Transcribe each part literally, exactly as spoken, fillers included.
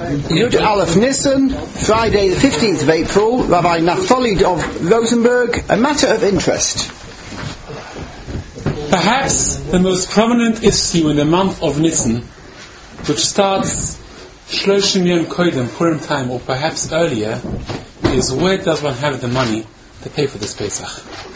Yud Aleph Nisan, Friday the fifteenth of April, Rabbi Naftali of Rosenberg, a matter of interest. Perhaps the most prominent issue in the month of Nisan, which starts Shloshim Yom Koydem, Purim time, or perhaps earlier, is where does one have the money to pay for this Pesach?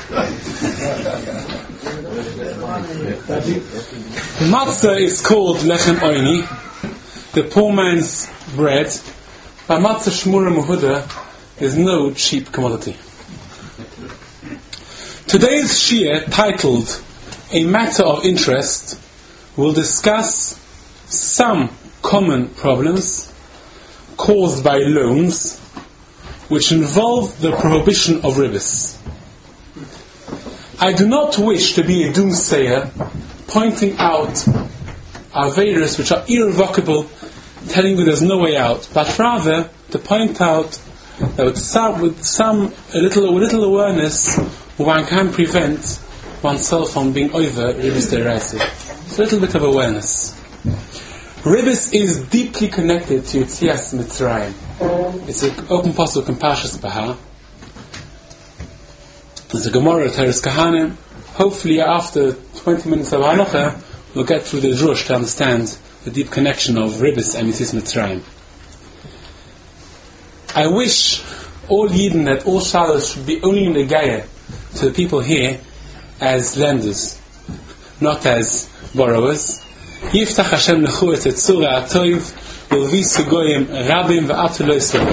Matzah is called Lechem Oini, the poor man's bread. By Matzah Shmura Muhuda is no cheap commodity. Today's Shia, titled A Matter of Interest, will discuss some common problems caused by loans which involve the prohibition of ribis. I do not wish to be a doomsayer pointing out averos which are irrevocable, telling you there's no way out, but rather to point out that with some, with some a little, a little awareness, one can prevent oneself from being over ribis deraisa. It's a little bit of awareness. Ribis is deeply connected to Yetzias Mitzrayim. It's an open pasuk in Parshas Bahar. There's a Gemara, Teres Kahanim. Hopefully, after twenty minutes of halacha, we'll get through the drush to understand the deep connection of Ribis and Yetzias Mitzrayim. I wish all Yidden that all Shalos should be only in the Gaya to the people here as lenders, not as borrowers. Yiftach Hashem lechu et tzura atoiv ulvisu goyim rabim va'atu lo yisrael.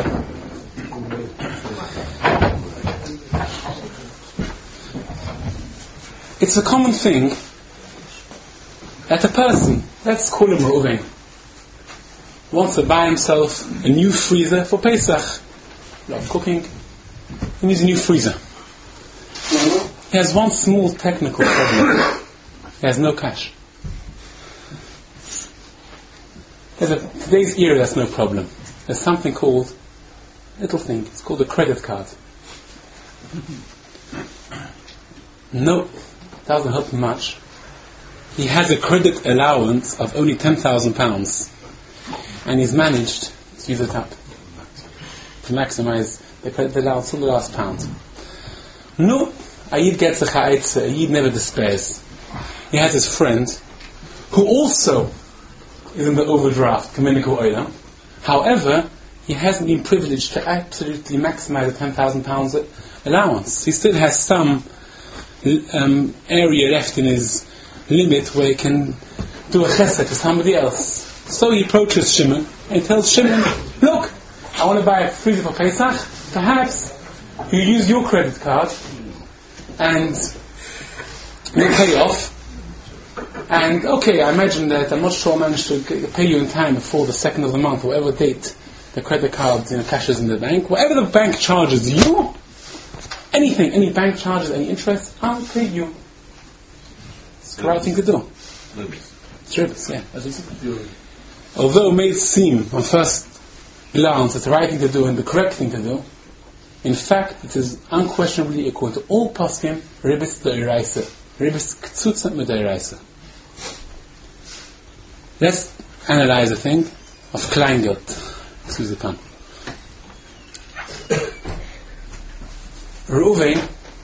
It's a common thing that a person, let's call him Reuven, wants to buy himself a new freezer for Pesach. Love cooking. He needs a new freezer. He has one small technical problem. He has no cash. There's a, today's era, that's no problem. There's something called, little thing, it's called a credit card. No, doesn't help him much. He has a credit allowance of only ten thousand pounds, and he's managed to use it up to maximize the credit allowance till the last pound. No, a Yid gets a cha'etze, a Yid never despairs. He has his friend, who also is in the overdraft, Kameniku Oilam. However, he hasn't been privileged to absolutely maximize the ten thousand pounds allowance. He still has some um, area left in his limit where he can do a chesed to somebody else. So he approaches Shimon and tells Shimon, look, I want to buy a freezer for Pesach. Perhaps you use your credit card and you pay off. And okay, I imagine that I'm not sure I managed to pay you in time before the second of the month, whatever date the credit card, you know, cashes in the bank. Whatever the bank charges you, anything, any bank charges, any interest, I'll pay you. It's the right thing to do. It's ribis, yeah. Although it may seem on first glance it's the right thing to do and the correct thing to do, in fact it is unquestionably according to all poskim ribis d'oraisa, ribis k'tzutza m'doraisa. Let's analyze a thing of Kleingeld. Excuse the pun. Reuven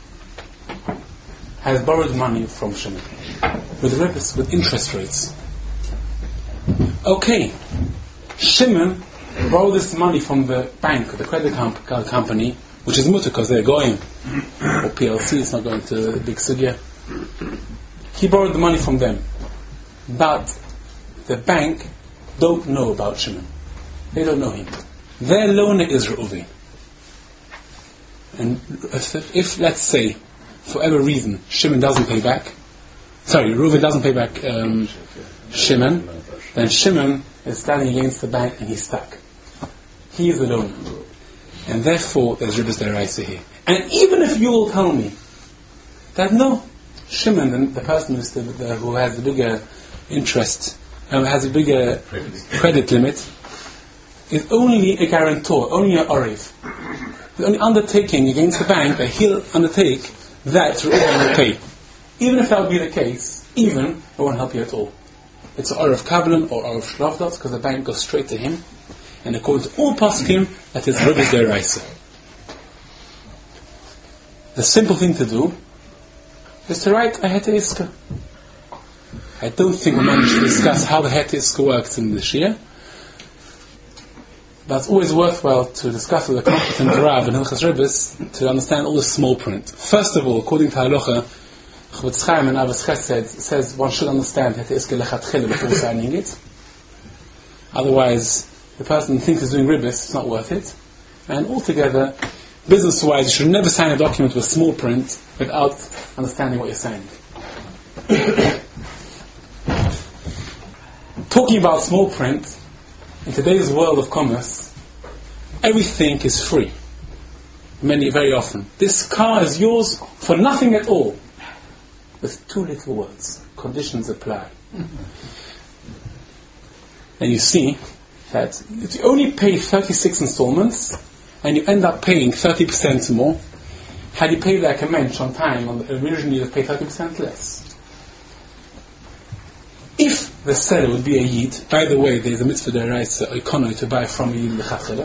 has borrowed money from Shimon with ribis, with interest rates. Okay, Shimon borrowed this money from the bank, the credit comp- company, which is mutter because they're going, or P L C, it's not going to the big sugya. He borrowed the money from them, but the bank don't know about Shimon. They don't know him. Their loaner is Reuven. And if, if, let's say, for whatever reason, Shimon doesn't pay back, sorry, Reuven doesn't pay back um, Shimon, then Shimon is standing against the bank and he's stuck. He is the loaner. And therefore, there's ribis d'oraisa here. And even if you will tell me that no, Shimon, the, the person who's the, the, who has the bigger interest, um, has a bigger credit limit, is only a guarantor, only an oriv. The only undertaking against the bank that he'll undertake, that Reuven will pay. Even if that would be the case, even, it won't help you at all. It's an oriv kabbalan or oriv shlavdas, because the bank goes straight to him, And according to all poskim, that is Ribbis Deraisa. The simple thing to do is to write a Hete Iska. I don't think we managed to discuss how the Hete Iska works in this year, but it's always worthwhile to discuss with a competent Rav in Hilchas Ribbis to understand all the small print. First of all, according to Halacha, Chofetz Chaim and Avos Chesed says one should understand Hete Iska lechatchila before signing it. Otherwise, the person thinks he's doing Ribbis, it's not worth it. And altogether, business-wise, you should never sign a document with small print without understanding what you're signing. Talking about small print, in today's world of commerce, everything is free. Many, very often. This car is yours for nothing at all. With two little words. Conditions apply. And you see that if you only pay thirty-six installments, and you end up paying thirty percent more, had you paid like a mensch on time, originally you would pay thirty percent less. If the seller would be a Yid, by the way, there is a mitzvah deraisa economy to buy from a Yid lechatchila,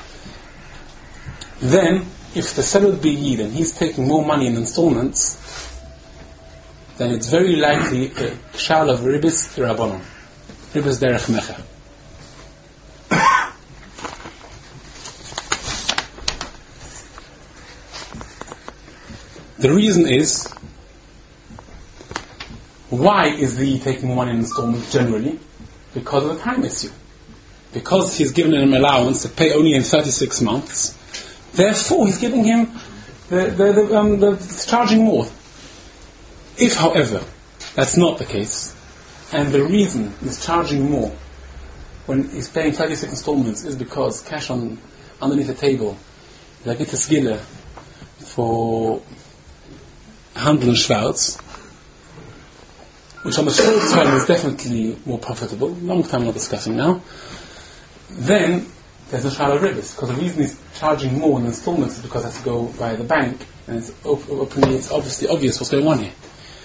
then if the seller would be a Yid and he's taking more money in installments, then it's very likely a shal of Ribbis Rabbanon, Ribbis Derech Mecha. The reason is, why is the taking more money in installments generally? Because of the time issue. Because he's given him allowance to pay only in thirty-six months, therefore he's giving him the, the, the, um, the charging more. If, however, that's not the case, and the reason he's charging more when he's paying thirty-six installments is because cash on underneath the table, like it's a skiller for Handel and Schwarz, which on the short term is definitely more profitable, long term I'm not discussing now, then there's no shal of ribbis, because the reason he's charging more in installments is because it has to go by the bank, and it's op- openly, it's obviously obvious what's going on here.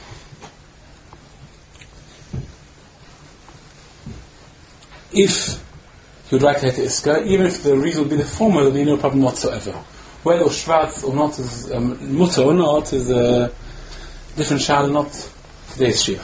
If he would write Hete Iska, even if the reason would be the former, there would be no problem whatsoever. Whether Schwarz or not is um, mutter or not is a different shal, not today's shir.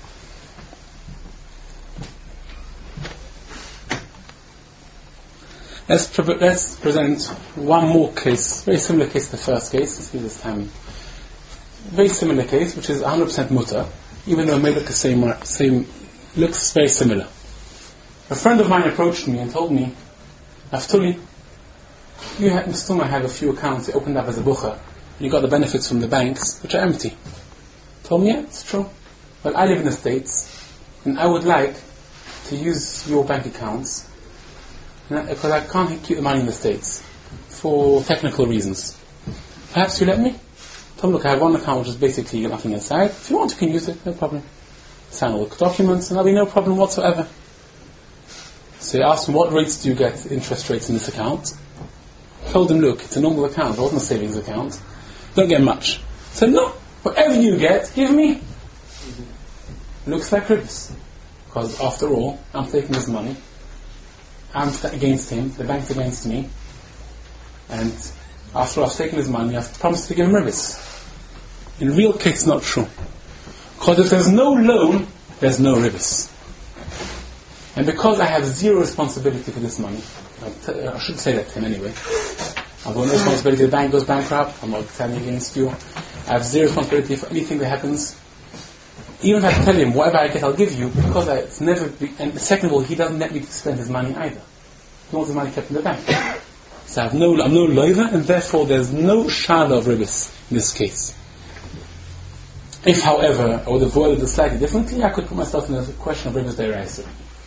Let's, pre- let's present one more case, very similar case to the first case. Let's give this time. Very similar case, which is one hundred percent mutter, even though it may look the same, same, looks very similar. A friend of mine approached me and told me, Naftuli, you have, still might have a few accounts you opened up as a bucher, and you got the benefits from the banks, which are empty. Told me, yeah, it's true. Well, I live in the States, and I would like to use your bank accounts, because I can't keep the money in the States, for technical reasons. Perhaps you let me? Told me, look, I have one account which is basically nothing inside. If you want, you can use it, no problem. Sign all the documents, and there'll be no problem whatsoever. So he asked him, what rates do you get, interest rates in this account? Told him, look, it's a normal account, it wasn't a savings account. Don't get much. Said, no, whatever you get, give me. Looks like ribbis. Because after all, I'm taking his money. I'm against him, the bank's against me. And after all, I've taken his money, I've promised to give him ribbis. In real case, it's not true. Because if there's no loan, there's no ribbis. And because I have zero responsibility for this money, I should say that to him anyway. I've got no responsibility if the bank goes bankrupt, I'm not standing against you. I have zero responsibility for anything that happens. Even if I tell him, whatever I get, I'll give you, because I, it's never, be, and second of all, he doesn't let me spend his money either. He wants his money kept in the bank. So I have no, I'm no loiva, and therefore there's no shala of ribbis in this case. If, however, I would have worded it slightly differently, I could put myself in the question of ribbis deraisa.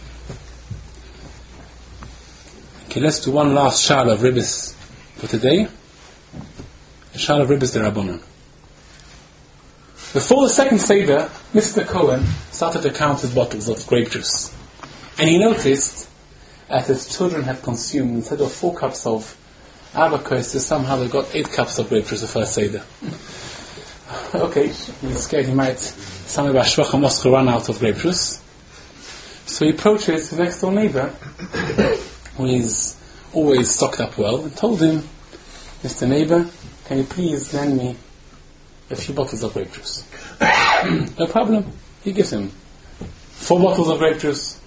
Okay, let's do one last shal of ribbis for today. The shal of ribbis derabanan. Before the second Seder, Mister Cohen started to count his bottles of grape juice. And he noticed that his children had consumed, instead of four cups of avocado, somehow they got eight cups of grape juice the first Seder. Okay, he's scared he might, somewhere by Shvach Moscow, run out of grape juice. So he approaches his next door neighbor who is always stocked up well, and told him, Mister Neighbor, can you please lend me a few bottles of grape juice? No problem. He gives him four bottles of grape juice.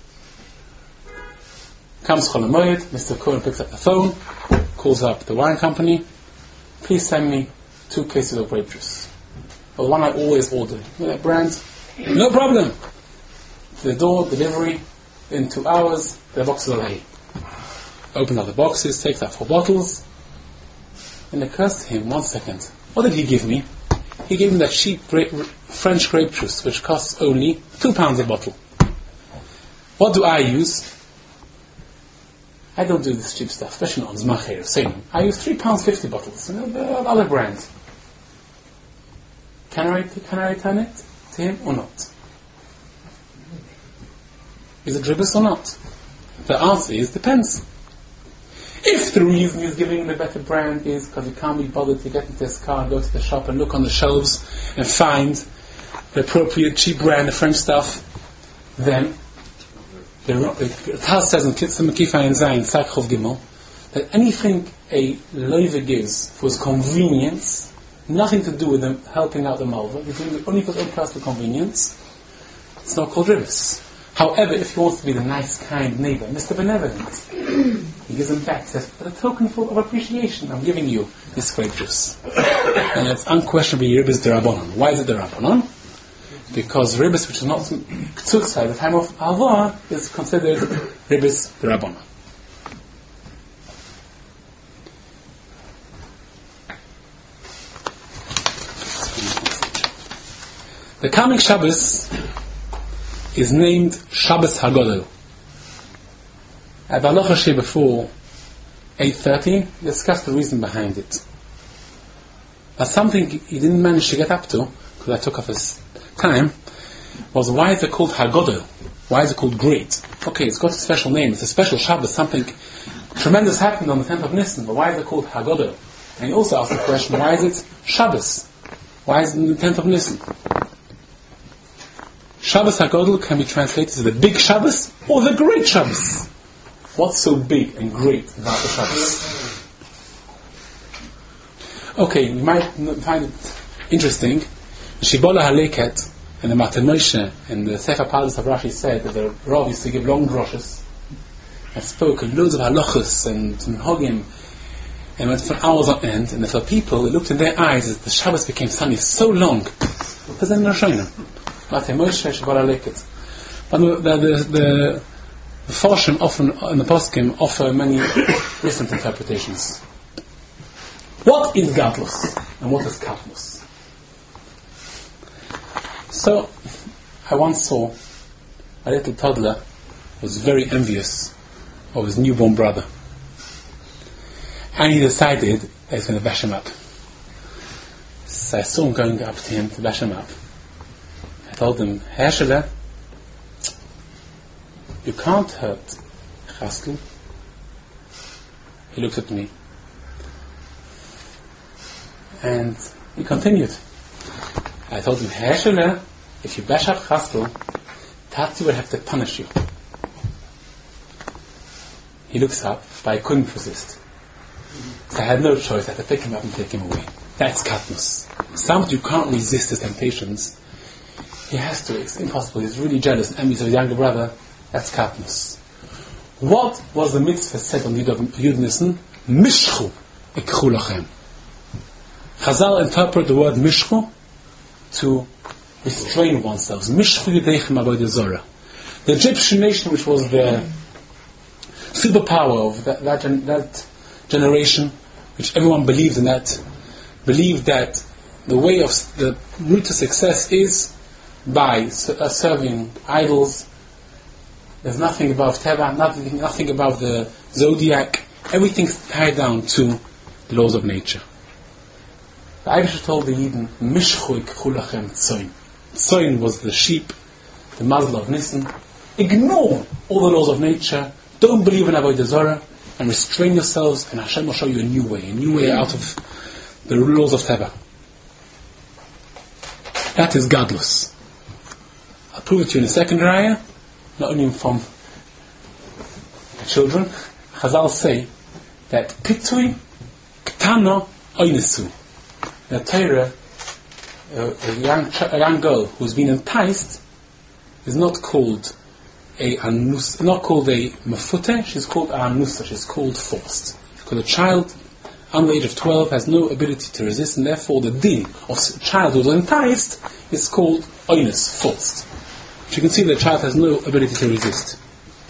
Comes Chol HaMoed, Mister Cohen picks up the phone, calls up the wine company, please send me two cases of grape juice. The one I always order. You know that brand? No problem. To the door, delivery, in two hours, the boxes are ready. Opens up the boxes, takes out four bottles, and it occurs to him, one second, what did he give me? He gave me that cheap grape, French grape juice, which costs only two pounds a bottle. What do I use? I don't do this cheap stuff, especially on Zmacher, same. I use three pounds fifty bottles, you know, the other brand. Can I, can I return it to him or not? Is it ribbis or not? The answer is, depends. If the reason he's giving the better brand is because he can't be bothered to get into his car and go to the shop and look on the shelves and find the appropriate cheap brand, the French stuff, then the Taz says in Kitzur Mekifa and Zayin, Sakchov Gimel, that anything a loiva gives for his convenience, nothing to do with them helping out the malva, he's doing it only for his own personal convenience, it's not called ribbis. However, if he wants to be the nice, kind neighbor, Mister Benevolent, he gives him back, says, for a token full of appreciation, I'm giving you this grape juice. And it's unquestionably ribbis derabanan. Why is it derabanan? Because ribbis, which is not k'tzutza at the time of Alvah, is considered ribbis derabanan. The coming Shabbos is named Shabbos HaGodel. At the halacha shir before eight thirty, discussed the reason behind it. But something he didn't manage to get up to, because I took off his time, was why is it called HaGodel? Why is it called great? Okay, it's got a special name, it's a special Shabbos, something tremendous happened on the tenth of Nisan, but why is it called HaGodel? And he also asked the question, why is it Shabbos? Why is it the tenth of Nisan? Shabbos HaGodel can be translated as the big Shabbos or the great Shabbos. What's so big and great about the Shabbos? Okay, you might find it interesting. Shibola Haleket and the Matan Moshe and the Sefer Pardes of Rashi said that the Rav used to give long droshes and spoke loads of halachos and minhagim and went for hours on end. And for people, it looked in their eyes as the Shabbos became suddenly so long. Because then Rashaina. Matan Moshe, Shibola Haleket. But the the the, the Forshim often in the Poskim offer many different interpretations. What is Gadlus and what is Katnus? So, I once saw a little toddler who was very envious of his newborn brother. And he decided that he's going to bash him up. So I saw him going up to him to bash him up. I told him, Hershele, you can't hurt Chaskel. He looked at me. And he continued. I told him, Hershele, if you bash up Chaskel, Tati will have to punish you. He looks up, but I couldn't resist. So I had no choice. I had to pick him up and take him away. That's Katnus. Somebody you can't resist his temptations. He has to. It's impossible. He's really jealous and envious of his younger brother. That's Katnus. What was the mitzvah said on Yud Nisan? Mishchu ikchu lachem. Chazal interpret the word mishchu to restrain oneself. Mishchu yidechem avodah zorah. The Egyptian nation, which was the superpower of that, that, gen- that generation, which everyone believed in that, believed that the way of the route to success is by uh, serving idols. There's nothing above Teva, nothing, nothing above the zodiac. Everything's tied down to the laws of nature. The Eibusher told the Yidden, Mishchu ikchu lachem tzoin. Tzoin was the sheep, the muzzle of Nisan. Ignore all the laws of nature. Don't believe in avodah zarah, and restrain yourselves, and Hashem will show you a new way, a new way out of the laws of Teva. That is Gadlus. I'll prove it to you in a second raya, not only from the children, Chazal say that pitui ktana oinesu. In the Torah, a, a, young, a young girl who's been enticed is not called a anus, not called a mafute, she's called a anusa, she's called forced. Because a child under the age of twelve has no ability to resist, and therefore the din of a child who was enticed is called oinus, forced. So you can see that the child has no ability to resist.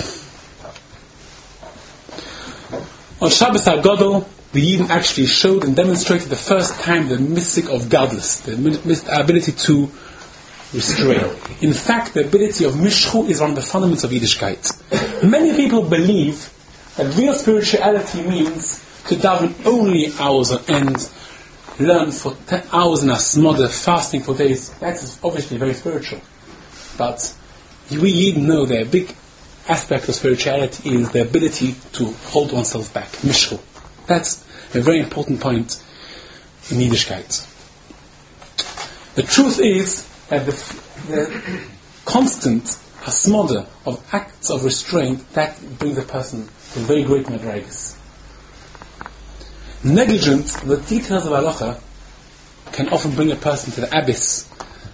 On Shabbos HaGadol, the Yidden actually showed and demonstrated the first time the mystic of godless, the ability to restrain. In fact, the ability of Mishchu is one of the fundamentals of Yiddishkeit. Many people believe that real spirituality means to daven only hours on end, learn for ten hours in a smother, fasting for days. That's obviously very spiritual. But we Yidden know that a big aspect of spirituality is the ability to hold oneself back, Mishchu. That's a very important point in Yiddishkeit. The truth is that the, the constant hasmoda of acts of restraint, that brings a person to very great madrigas. Negligence of the details of halacha can often bring a person to the abyss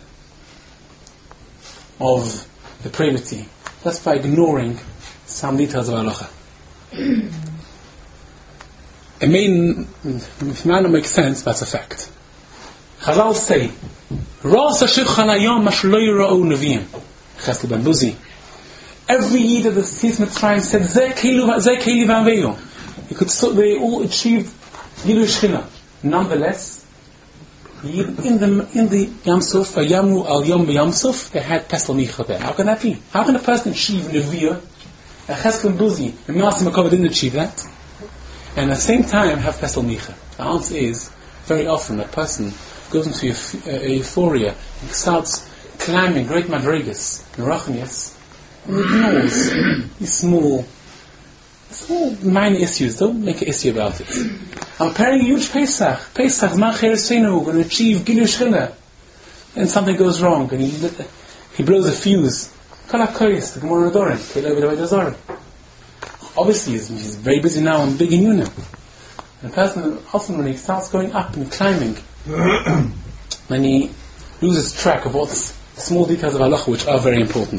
of depravity, just by ignoring some details of halacha. It may, it may not make sense, but it's a fact. Chazal say, Cheskel ben Buzi. Every Yid of the sees Mitzrayim said, Zeh Keli V'Aveyu. He could so, they all achieved Gilui Shechina. Nonetheless, in the in the Yam Suf, Yamu al Yom Yam Suf, they had Pesel Micha there. How can that be? How can a person achieve Neviah? And Cheskel ben Buzi and Maaseh Makova didn't achieve that, and at the same time have Pesel Micha? The answer is, very often a person goes into a, a euphoria and starts climbing great madrigas, Nerachnias, and ignores these small, small minor issues. Don't make an issue about it. I'm preparing a huge Pesach. Pesach, Zman Cheresenu, we're going to achieve Gilui Shechina. And something goes wrong, and he, he blows a fuse. Kol HaKoyes, the Gemara Adorim, Kei Levi Dorim. Obviously, he's, he's very busy now and big in Yuna. And the person, often when he starts going up and climbing, then he loses track of what's small details of halacha, which are very important.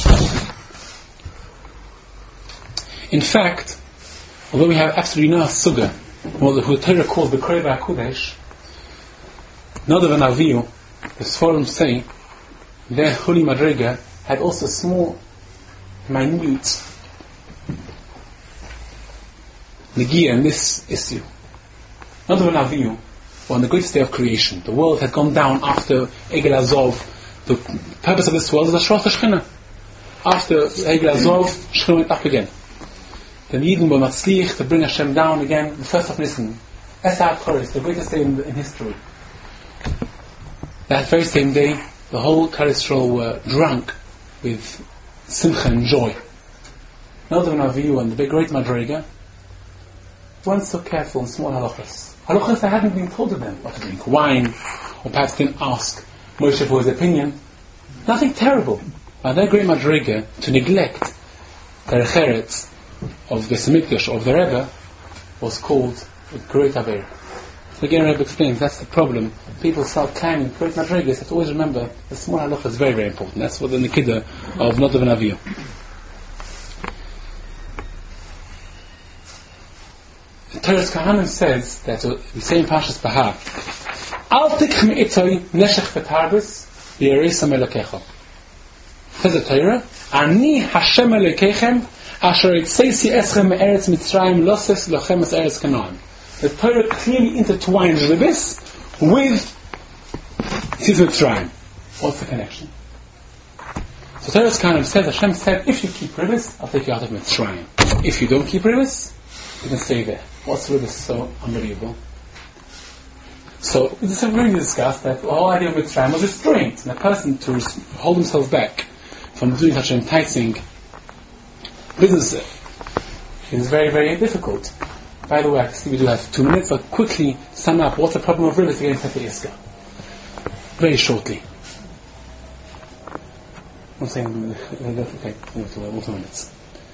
In fact, although we have absolutely no suga, what the Torah calls the Kreva HaKudesh, Nadav and Avihu, the Sforim say, their holy madriga had also small, minute negia in this issue. Nadav and Avihu were on the greatest day of creation. The world had gone down after Egel Azov. The purpose of this world is Ashrat HaShechina. After Egel Azov, Shechina went up again. The Yidden were matzliach to bring Hashem down again. The first of Nisan, Esah HaKoros, the greatest day in, in history. That very same day, the whole Klal Yisrael were drunk with simcha and joy. Nadav and Avihu and the big great madriga weren't so careful in small halachas. Halachas that hadn't been told to them, what to drink wine, or perhaps didn't ask Moshe for his opinion. Nothing terrible. But their great madriga, to neglect their cheretz of the Semikdash of the Rebbe, was called a great aver. So again, Rebbe explains that's the problem. People start climbing great madrigas. Have to always remember the small halacha is very, very important. That's what the Nikida of Nadav and Avihu. Teres Kahanim says that uh, we say in Parshas Bahar, Al tikh me'itoi neshech v'tarbis v'yeresam elokecha. Says the Torah, Ani Hashem elokechem asher itzeisi eschem me'eretz Mitzrayim loses lochem es eretz Canaan. The Torah clearly intertwines Ribbis with Tzitz Mitzrayim. What's the connection? So Teres Kahanim says, Hashem said, if you keep Ribbis, I'll take you out of Mitzrayim. If you don't keep Ribbis, you can stay there. What's really so unbelievable? So, this is really discussed that the whole idea of Mitzrayim was restraint, and a person to res- hold himself back from doing such enticing business is very, very difficult. By the way, I see we do have two minutes, but quickly sum up what's the problem of Ribbis against Heter Iska. Very shortly. I'm saying, okay, two minutes.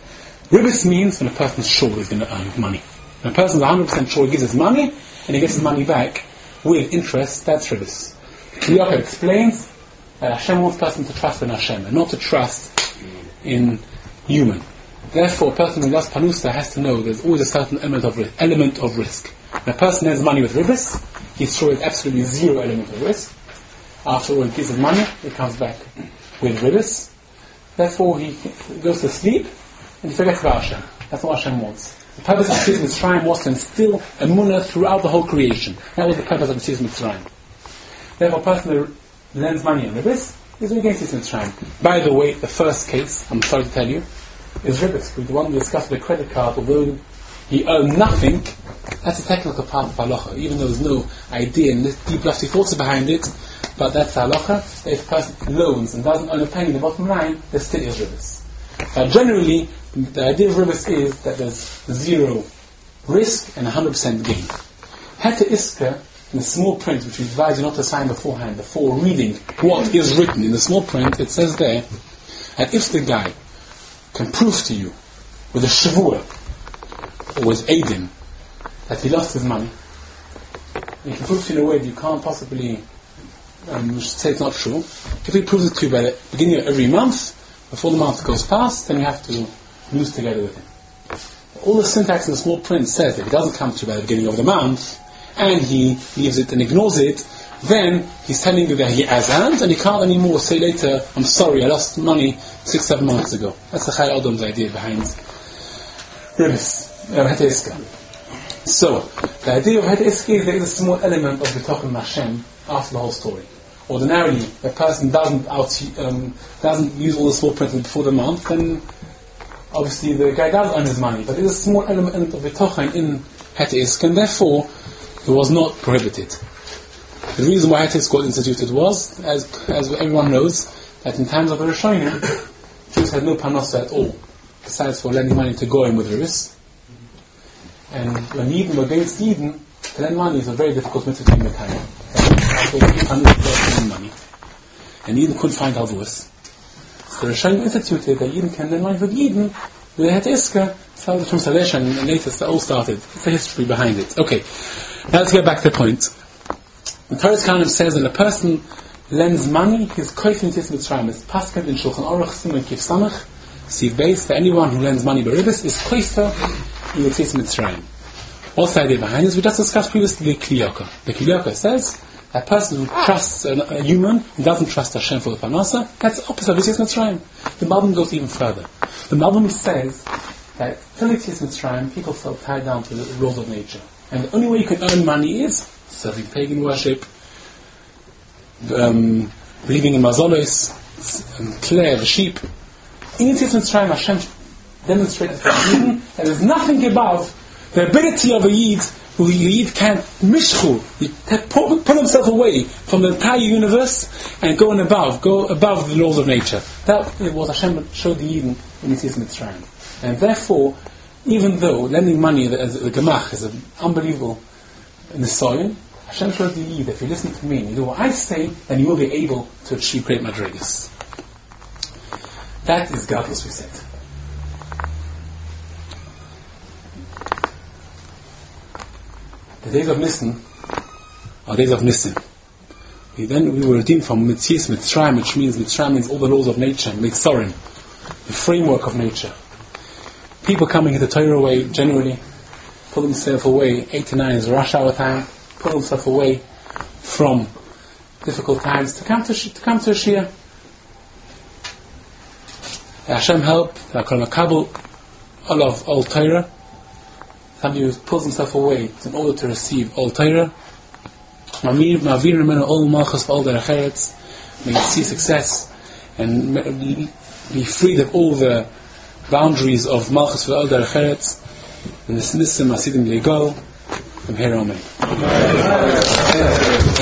Ribis means when a person's sure he's going to earn money. When a person's one hundred percent sure he gives his money, and he gets his money back with interest, that's ribis. Kli Yakar explains that Hashem wants a person to trust in Hashem, and not to trust in human. Therefore, a person who loves panusa has to know there's always a certain element of risk. Element of risk. When a person lends money with ribis, he's sure there's absolutely zero element of risk. After all, he gives his money, it comes back with ribis. Therefore, he goes to sleep and he forgets about Hashem. That's what Hashem wants. The purpose of Yetzias Mitzrayim was to instill emunah throughout the whole creation. That was the purpose of Yetzias Mitzrayim. Therefore, a person who lends money on ribis is against Yetzias Mitzrayim. By the way, the first case, I'm sorry to tell you, is ribis. The one we discussed with the credit card, although he earned nothing, that's a technical part of halacha, even though there's no idea and deep lofty thoughts behind it, but that's halacha. If a person loans and doesn't earn a penny, the bottom line, there still is ribis. But generally, the idea of ribis is that there's zero risk and one hundred percent gain. Heta iska, in the small print, which we advise you not to sign beforehand, before reading what is written in the small print, it says there that if the guy can prove to you with a shavua or with Adim that he lost his money, and he can prove to you in a way that you can't possibly um, say it's not true. If he proves it to you by the beginning of every month, before the month goes past, then you have to lose together with him. All the syntax in the small print says that if he doesn't come to you by the beginning of the month, and he leaves it and ignores it, then he's telling you that he has earned, and he can't anymore say later, I'm sorry, I lost money six, seven months ago. That's the Chai Adam's idea behind ribis, uh, Heta Iska. So, the idea of Heta Iska is there is a small element of B'tochen Hashem after the whole story. Ordinarily, if a person doesn't out, um, doesn't use all the small print before the month, then obviously the guy does earn his money. But there's a small element of B'tochen in Heta Iska, and therefore it was not prohibited. The reason why Heta Iska was instituted was, as as everyone knows, that in times of the Rishonim, Jews had no parnasa at all, besides for lending money to Goyim with ribis. And when Yidden were against Yidden, to lend money is a very difficult mitzvah to make time. So lend money. And Yidden couldn't find Alvuas. So the Rishonim instituted that Yidden can lend money with Yidden, with Heta Iska. Started from Salesha, and later it all started. It's the history behind it. Okay, now let's get back to the point. The Torah Kanim says that a person lends money, he's koifin Yetzias Mitzrayim. It's paskat in Shulchan Aruch Siman Kif Samach, Siv Beis, that anyone who lends money by ribis is koifer in Yetzias Mitzrayim. What's the idea behind this? We just discussed previously the Kli Yakar. The Kli Yakar says that a person who trusts a, a human, who doesn't trust Hashem for the parnasa, that's the opposite of Yetzias Mitzrayim. The Malbim goes even further. The Malbim says that till Yetzias Mitzrayim, people felt tied down to the laws of nature. And the only way you can earn money is serving pagan worship, um, believing in mazolos, Claire, the sheep. In Yetzias Mitzrayim, Hashem demonstrated for Yidden that there's nothing above the ability of a Yid who Yid can mishchu, pull, pull himself away from the entire universe and go on above, go above the laws of nature. That was Hashem showed the Yidden in Yetzias Mitzrayim. And therefore, even though lending money as a gemach is an unbelievable nisoyon, Hashem shows the Yid, if you listen to me and you do what I say, then you will be able to achieve great madrigas. That is godless, we said. The days of Nisan are days of Nisan. We then we were redeemed from Yetzias Mitzrayim, which means Mitzrayim means all the laws of nature, Mitzorim, the framework of nature. People coming into the Torah way generally pull themselves away. Eight to nine is rush hour time. Pull themselves away from difficult times to come to to come to a Shia. Hashem help. Hakol Makabel, all of all Torah. Somebody who pulls himself away in order to receive all Torah. Mamir Mavir Remenu all Malchus all Derech Eretz. May see success and be freed of all the boundaries of Malchus for all Derech Eretz. And this Nissim Asidim Legal from here on.